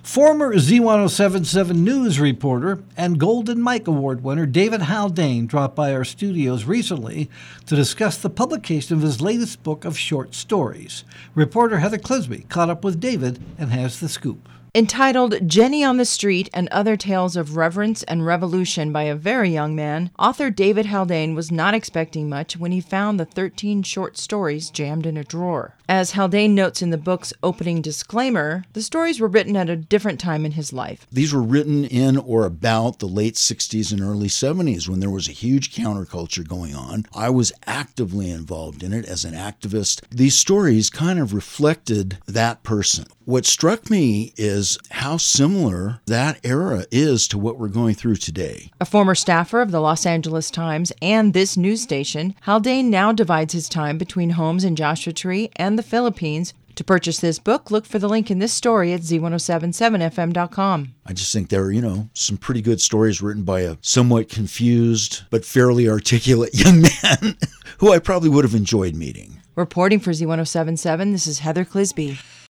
Former Z1077 News reporter and Golden Mike Award winner David Haldane dropped by our studios recently to discuss the publication of his latest book of short stories. Reporter Heather Clisby caught up with David and has the scoop. Entitled Jenny on the Street and Other Tales of Reverence and Revolution by a very young man, author David Haldane was not expecting much when he found the 13 short stories jammed in a drawer. As Haldane notes in the book's opening disclaimer, the stories were written at a different time in his life. These were written in or about the late 60s and early 70s when there was a huge counterculture going on. I was actively involved in it as an activist. These stories kind of reflected that person. What struck me is how similar that era is to what we're going through today. A former staffer of the Los Angeles Times and this news station, Haldane now divides his time between homes in Joshua Tree and the Philippines. To purchase this book, look for the link in this story at z1077fm.com. I just think there are, some pretty good stories written by a somewhat confused but fairly articulate young man who I probably would have enjoyed meeting. Reporting for Z1077, this is Heather Clisby.